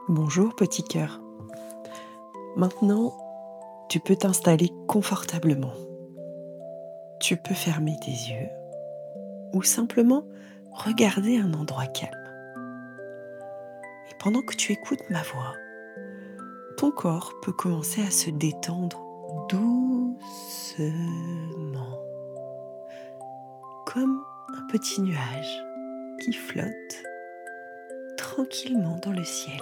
Bonjour petit cœur. Maintenant, tu peux t'installer confortablement. Tu peux fermer tes yeux ou simplement regarder un endroit calme. Et pendant que tu écoutes ma voix, ton corps peut commencer à se détendre doucement, comme un petit nuage qui flotte tranquillement dans le ciel.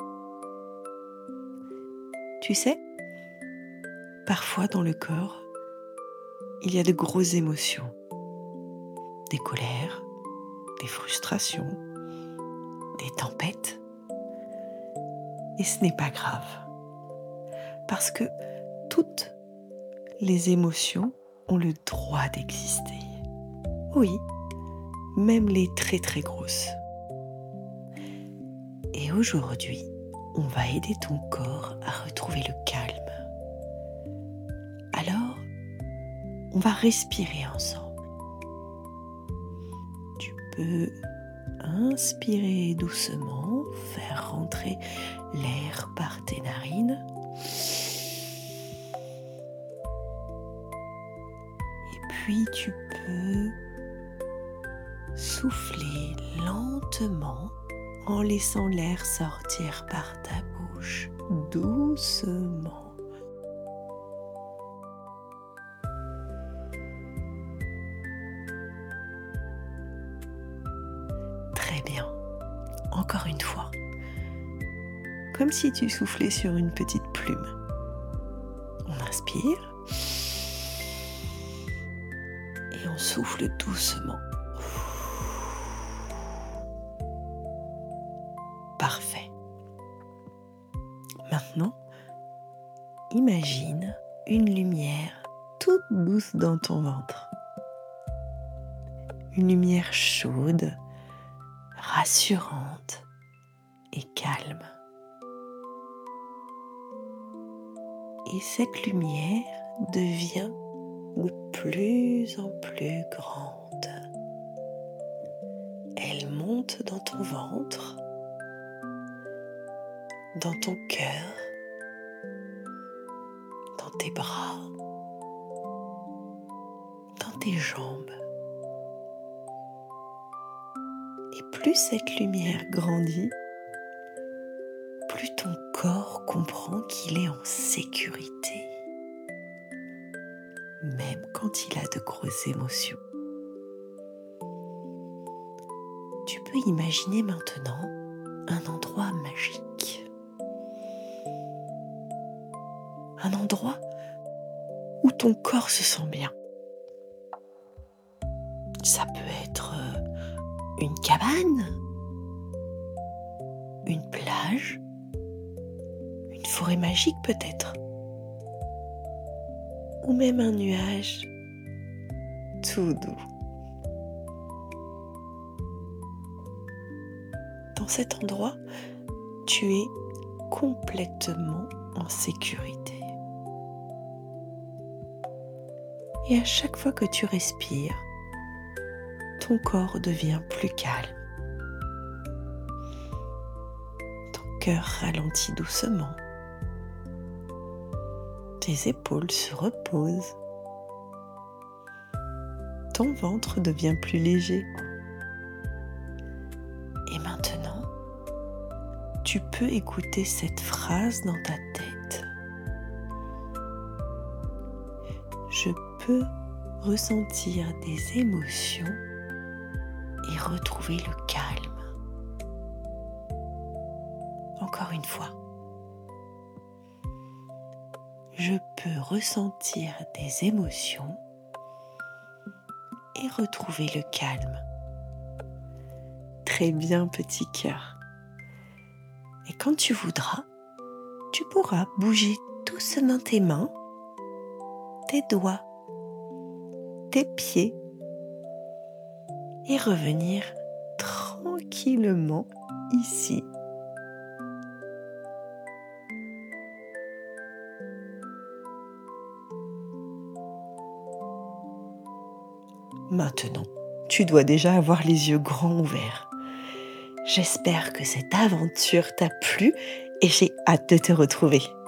Tu sais, parfois dans le corps, il y a de grosses émotions, des colères, des frustrations, des tempêtes. Et ce n'est pas grave, parce que toutes les émotions ont le droit d'exister. Oui, même les très très grosses. Et aujourd'hui, on va aider ton corps à retrouver le calme. Alors, on va respirer ensemble. Tu peux inspirer doucement, faire rentrer l'air par tes narines. Et puis tu peux souffler lentement en laissant l'air sortir par ta bouche doucement. Très bien. Encore une fois. Comme si tu soufflais sur une petite plume. On inspire et on souffle doucement. Parfait. Maintenant, imagine une lumière toute douce dans ton ventre. Une lumière chaude, rassurante et calme. Et cette lumière devient de plus en plus grande. Elle monte dans ton ventre, dans ton cœur, dans tes bras, dans tes jambes. Et plus cette lumière grandit, plus ton corps comprend qu'il est en sécurité, même quand il a de grosses émotions. Tu peux imaginer maintenant un endroit magique. Un endroit où ton corps se sent bien. Ça peut être une cabane, une plage, une forêt magique peut-être, ou même un nuage tout doux. Dans cet endroit, tu es complètement en sécurité. Et à chaque fois que tu respires, ton corps devient plus calme. Ton cœur ralentit doucement. Tes épaules se reposent. Ton ventre devient plus léger. Et maintenant, tu peux écouter cette phrase dans ta tête. Je peux ressentir des émotions et retrouver le calme. Encore une fois. Je peux ressentir des émotions et retrouver le calme. Très bien, petit cœur. Et quand tu voudras, tu pourras bouger doucement tes mains, tes doigts, tes pieds et revenir tranquillement ici. Maintenant, tu dois déjà avoir les yeux grands ouverts. J'espère que cette aventure t'a plu et j'ai hâte de te retrouver.